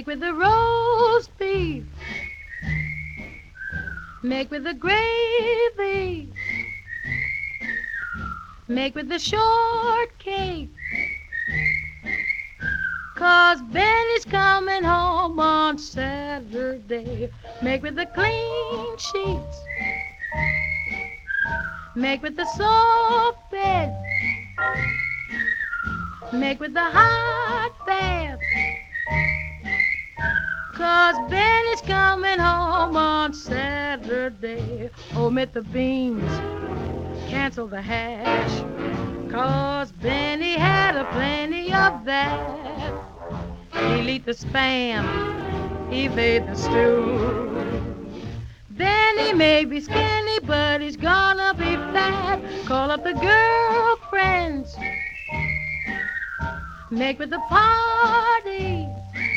Make with the roast beef. Make with the gravy. Make with the shortcake. 'Cause Benny's coming home on Saturday. Make with the clean sheets. Make with the soft bed. Make with the hot bath. 'Cause Benny's coming home on Saturday. Omit the beans, cancel the hash. 'Cause Benny had a plenty of that. Delete the spam, evade the stew. Benny may be skinny, but he's gonna be fat. Call up the girlfriends. Make with the party.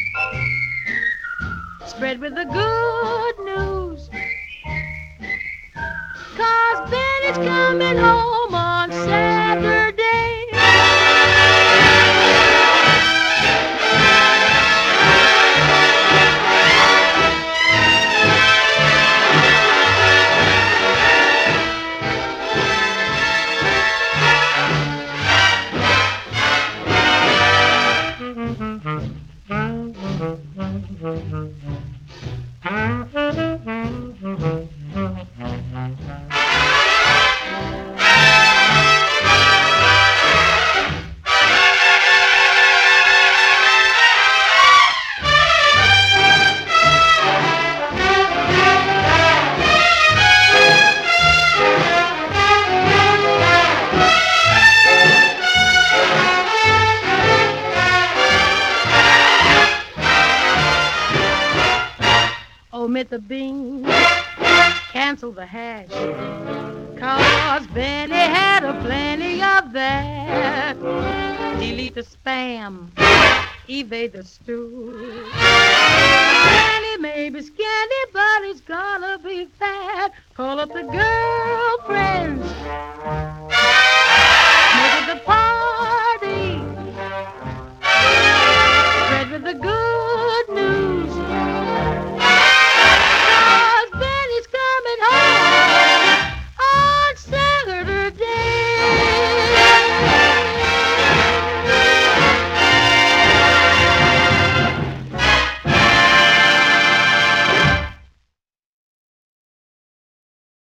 Spread with the good news. 'Cause Benny's coming home on Saturday. Omit the beans, cancel the hash. 'Cause Benny had a plenty of that. Delete the spam, evade the stew. Benny may be skinny, but he's gonna be fat. Call up the girlfriends.